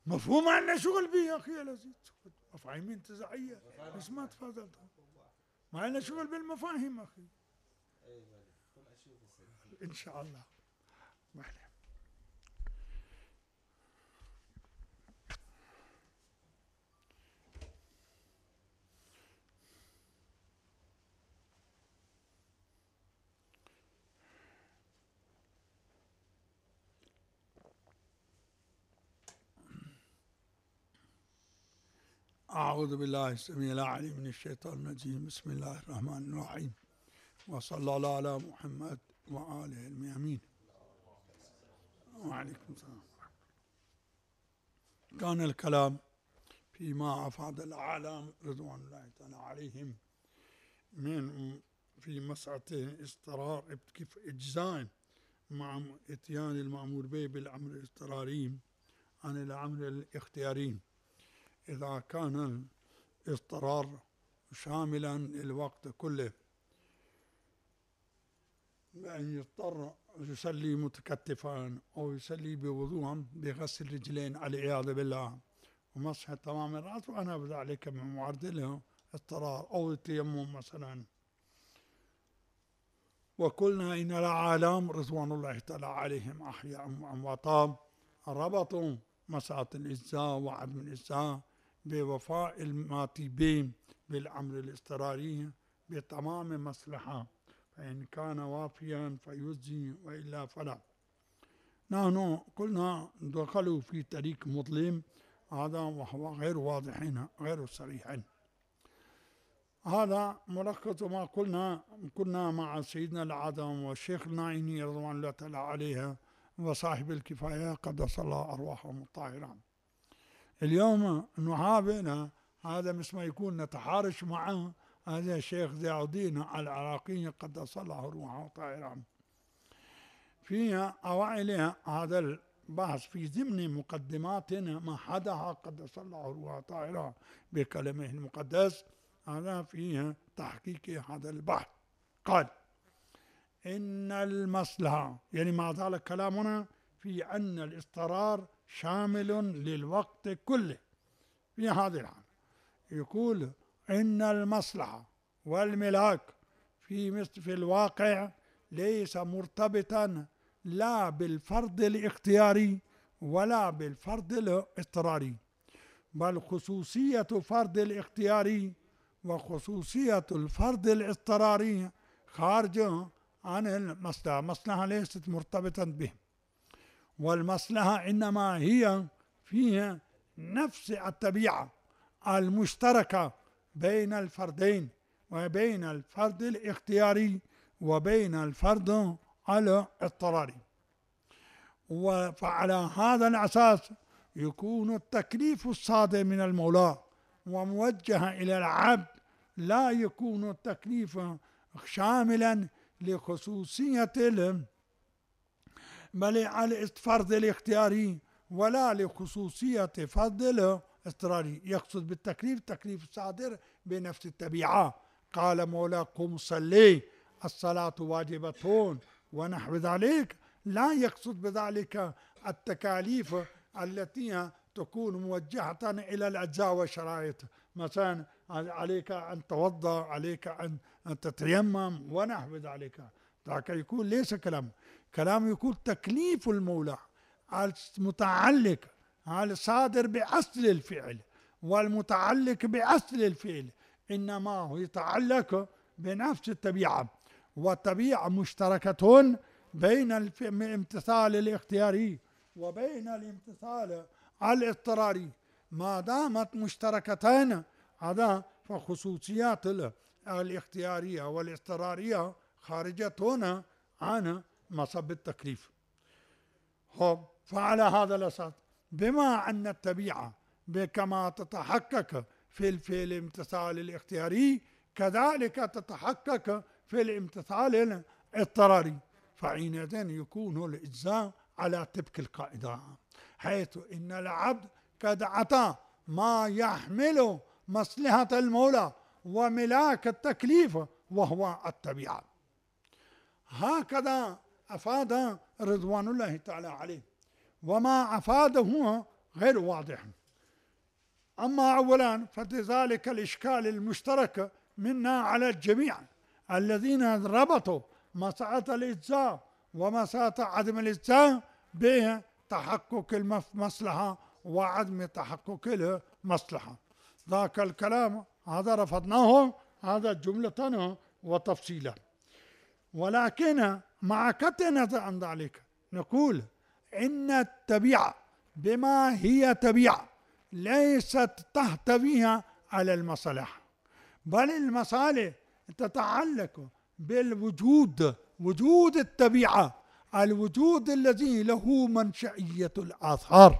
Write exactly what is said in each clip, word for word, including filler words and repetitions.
مفهوم عندنا شغل به يا أخي يا لذيذ، مفاهيم انتزاعية بس ما تفاضلتها، ما عندنا شغل بالمفاهيم أخي إن شاء الله. أعوذ بالله السميع العليم من الشيطان الرجيم. بسم الله الرحمن الرحيم، وصلى الله على محمد وآله الميامين. وعليكم السلام. كان الكلام فيما أفاد الأعلام رضوان الله تعالى عليهم من في مسألة اضطرار كيف إجزاء مع إتيان المأمور به بالأمر الاضطراري عن الأمر الاختياري. إذا كان الاضطرار شاملا للوقت كله، بأن يضطر يصلي متكتفا أو يصلي بوضوء بغسل الرجلين والعياذ بالله ومسح تمام الرأس، وأنا بذلك من معرضله اضطرار، أو التيمم مثلا. وقلنا إن العالم رضوان الله تعالى عليهم أحياء وأمواتا ربطوا مسألة الإجزاء وعدم الإجزاء بوفاء الماتبين بالأمر الاضطراري بتمام مصلحة، فإن كان وافيا فيجزي وإلا فلا. نحن قلنا دخلوا في طريق مظلم هذا وهو غير واضح غير صريح. هذا ملخص ما قلنا كنا مع سيدنا العظم والشيخ الناعيني رضوان الله تعالى عليه وصاحب الكفاية قدس الله أرواحهم الطاهرة. اليوم نحاول هذا مثل ما يكون نتحارش معه هذا الشيخ ضياء الدين العراقي قدس الله روحه الطاهرة في أوائل هذا البحث في ضمن مقدماتنا ما حدها قدس الله روحه الطاهرة بكلمه المقدس. هذا فيه تحقيق هذا البحث. قال إن المصلحة، يعني مع ذلك كلامنا في أن الاضطرار شامل للوقت كله في هذه الحالة. يقول إن المصلحة والملاك في مثل في الواقع ليس مرتبطا لا بالفرض الاختياري ولا بالفرض الاضطراري، بل خصوصية فرض الاختياري وخصوصية الفرض الاضطراري خارجة عن المصلحة. المصلحة ليست مرتبطة به، والمصلحة إنما هي فيها نفس الطبيعة المشتركة بين الفردين وبين الفرد الاختياري وبين الفرد الاضطراري. وعلى هذا الأساس يكون التكليف الصادر من المولى وموجه إلى العبد لا يكون التكليف شاملا لخصوصية بل على الفرض الاختياري ولا لخصوصية فرض الاضطراري. يقصد بالتكليف تكليف الصادر بنفس الطبيعة. قال مولا قم صلي الصلاة واجبة ونحو ذلك، لا يقصد بذلك التكاليف التي تكون موجهة إلى الأجزاء والشرائط، مثلا عليك أن توضأ، عليك أن تتيمم ونحو ذلك. ذاك يكون ليس كلام كلام يكون تكليف المولى المتعلق الصادر بأصل الفعل، والمتعلق بأصل الفعل إنما هو يتعلق بنفس الطبيعة، والطبيعة مشتركة بين الامتثال الاختياري وبين الامتثال الاضطراري. ما دامت مشتركتان هذا فخصوصيات الاختيارية والاضطرارية خارجة عن مصب التكليف. فعلى هذا الأساس بما أن الطبيعة كما تتحقق في الفعل الامتثال الاختياري كذلك تتحقق في الامتثال الاضطراري، فحينئذ يكون الإجزاء على تلك القاعدة، حيث إن العبد قد أتى ما يحمل مصلحة المولى وملاك التكليف وهو الطبيعة. هكذا أفاد رضوان الله تعالى عليه، وما أفاده غير واضح. أما أولا فلذلك الإشكال المشترك منا على الجميع الذين ربطوا مسألة الإجزاء ومسألة عدم الإجزاء بتحقق المصلحة وعدم تحقق المصلحة. ذاك الكلام هذا رفضناه، هذا جملة وتفصيلا. ولكن مع كتنة عن ذلك نقول إن الطبيعة بما هي طبيعة ليست تحتويها على المصالح، بل المصالح تتعلق بالوجود، وجود الطبيعة، الوجود الذي له منشئية الآثار.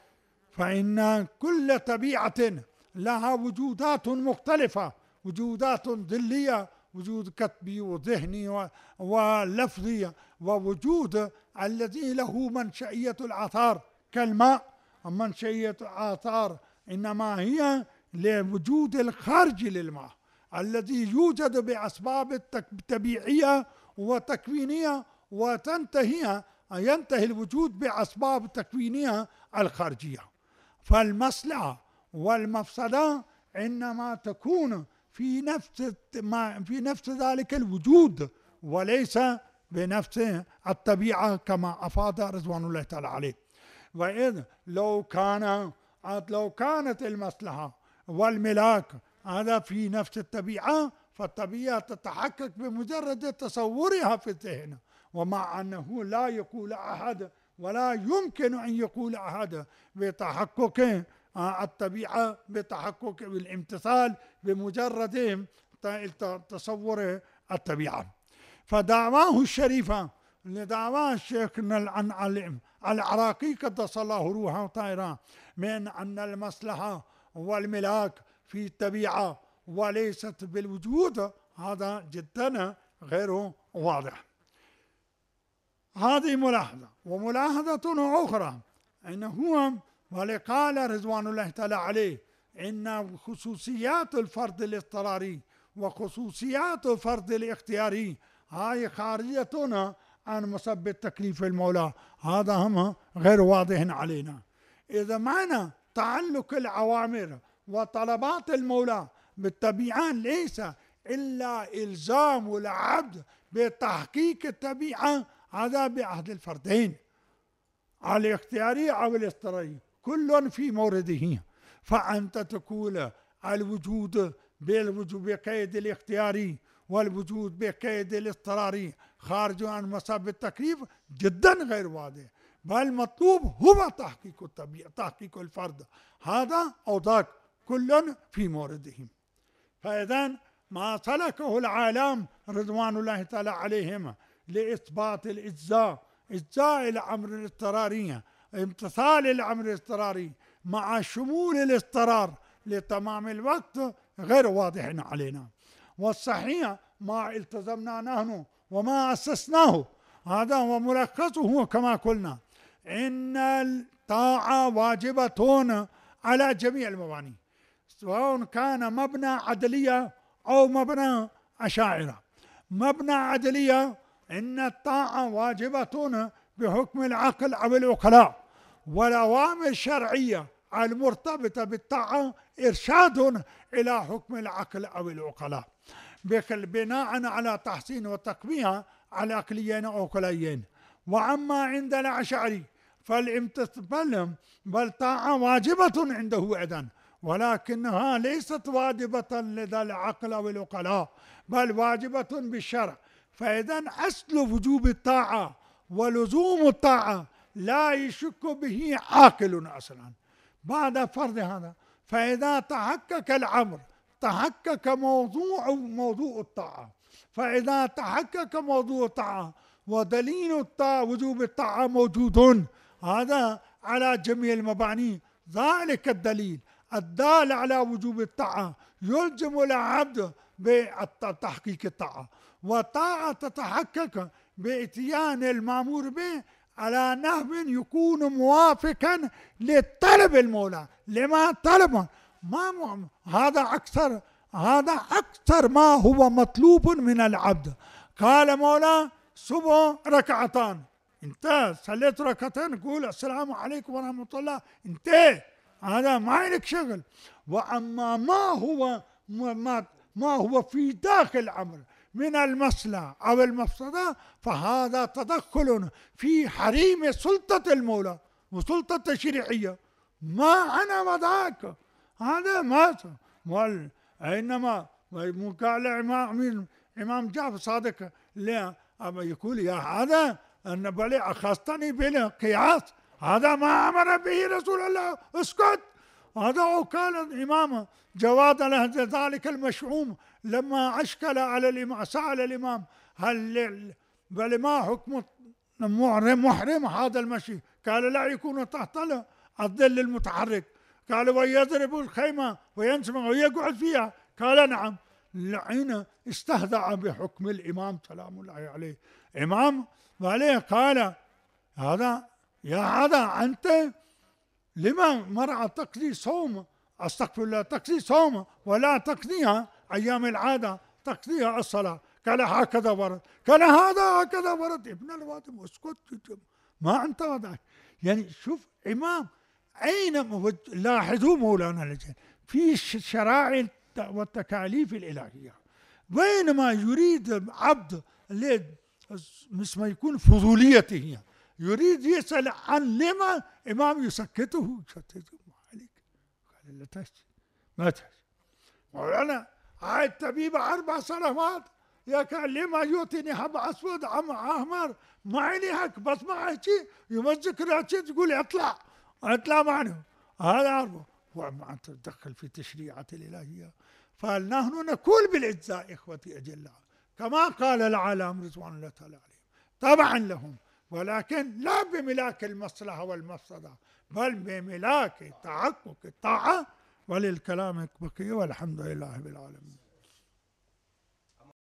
فإن كل طبيعة لها وجودات مختلفة، وجودات ظلية، وجود كتبي وذهني ولفظي، ووجود الذي له منشئية الآثار كالماء. منشئية الآثار إنما هي لوجود الخارج للماء الذي يوجد بأسباب طبيعية وتكوينية، وتنتهي ينتهي الوجود بأسباب تكوينية الخارجية. فالمصلحة والمفسدة إنما تكون في نفس في نفس ذلك الوجود وليس بنفس الطبيعة كما أفاد رضوان الله تعالى عليه. وإذ لو كان لو كانت المصلحة والملاك هذا في نفس الطبيعة، فالطبيعة تتحقق بمجرد تصورها في الذهن، ومع أنه لا يقول أحد ولا يمكن أن يقول أحد بتحقق الطبيعة بتحقق الامتثال بمجرد تصور الطبيعة. فدعواه الشريفة لدعواه الشيخنا العراقي قدس الله روحه طاهرا من أن المصلحة والملاك في الطبيعة وليست بالوجود، هذا جدا غير واضح. هذه ملاحظة. وملاحظة أخرى أنه ولقال رضوان الله تعالى عليه إن خصوصيات الفرد الاضطراري وخصوصيات الفرد الاختياري هاي خارجة عن مسبب تكليف المولى، هذا هم غير واضح علينا. إذا معنى تعلق الأوامر وطلبات المولى بالطبيعة ليس إلا إلزام العبد بتحقيق الطبيعة، هذا بعهد الفردين الاختياري أو الاضطراري كل في مورده. فأنت تقول الوجود بالوجود بقيد الاختياري والوجود بقيد الاضطراري خارج عن مسبب التكليف جدا غير واضح، بل مطلوب هو تحقيق الطبيعة، تحقيق الفرد، هذا أو ذاك كل في مورده. فإذا ما سلكه العالم رضوان الله تعالى عليهم لإثبات الإجزاء، إجزاء الأمر الاضطراري، امتثال الأمر الاضطراري مع شمول الاضطرار لتمام الوقت غير واضح علينا. والصحيح ما التزمنا نحن وما أسسناه هذا هو ملخصه كما قلنا، إن الطاعة واجبة على جميع المباني سواء كان مبنى عدلية أو مبنى أشاعرة. مبنى عدلية إن الطاعة واجبة بحكم العقل أو العقلاء، والأوامر الشرعية المرتبطة بالطاعة إرشاد إلى حكم العقل أو العقلاء بناء على تحسين وتقوية على عقليين أو عقليين. وأما عند الأشعري فالامتثال بل طاعة واجبة عنده أيضا، ولكنها ليست واجبة لدى العقل أو العقلاء بل واجبة بالشرع. فإذا أصل وجوب الطاعة ولزوم الطاعة لا يشك به عاقل أصلا بعد فرض هذا. فإذا تحقق الأمر تحقق موضوع موضوع الطاعة، فإذا تحقق موضوع الطاعة ودليل الطاعة وجوب الطاعة موجود، هذا على جميع المباني. ذلك الدليل الدال على وجوب الطاعة يلزم العبد بتحقيق الطاعة، والطاعة تتحقق بإتيان المأمور به على نحو يكون موافقا لطلب المولى لما طلب. ما هذا أكثر هذا أكثر ما هو مطلوب من العبد. قال مولى صبح ركعتان انت صليت ركعتين قول السلام عليكم ورحمة الله، انتهى، هذا ما لك شغل. وأما ما هو ما, ما هو في داخل الأمر من المصلحة أو المفسدة فهذا تدخل في حريم سلطة المولى وسلطة تشريعية، ما أنا وذاك، هذا ما وال إنما قال إمام إمام جعفر صادق لا يقول يا هذا أن بلي أخذتني بالقياس، هذا ما أمر به رسول الله، اسكت. هذا وكان الإمام جواد له ذلك المشؤوم لما أشكل على الإمام سأل الإمام هل بل ما حكم محرم هذا المشي؟ قال لا يكون تحت الظل المتحرك، قال ويضرب الخيمة وينسمع ويقعد فيها، قال نعم. لعين استهزأ بحكم الإمام سلام الله عليه. إمام عليه قال هذا يا هذا أنت لما مرأة تقضي صوم، أستغفر الله، تقضي صوم ولا تقضيها أيام العادة، تقضيها الصلاة، قال هكذا ورد، قال هذا هكذا ورد. ابن الوادم اسكت، ما أنت وضعك. يعني شوف إمام أين لاحظوا مولانا الجن في الشرائع والتكاليف الإلهية، بينما يريد عبد مثل ما يكون فضوليته يريد يسأل عن لما إمام يسكته، يسكته ما عليك، قال لا تشتي ما تشتي. مولانا هاي الطبيبة أربع سنوات يا كان لما يعطيني حب أسود عم أحمر ما عيني هك بس ما هيك يمزك راسي تقول اطلع اطلع معنا، هذا عربه. وأما أنت تدخل في تشريعات الإلهية، فنحن نقول بالإجزاء إخوتي أجلاء كما قال العالم رضوان الله تعالى عليهم، طبعا لهم، ولكن لا بملاك المصلحة والمفسدة بل بملاك تحقق الطاعة. وللكلام بقية والحمد لله رب العالمين.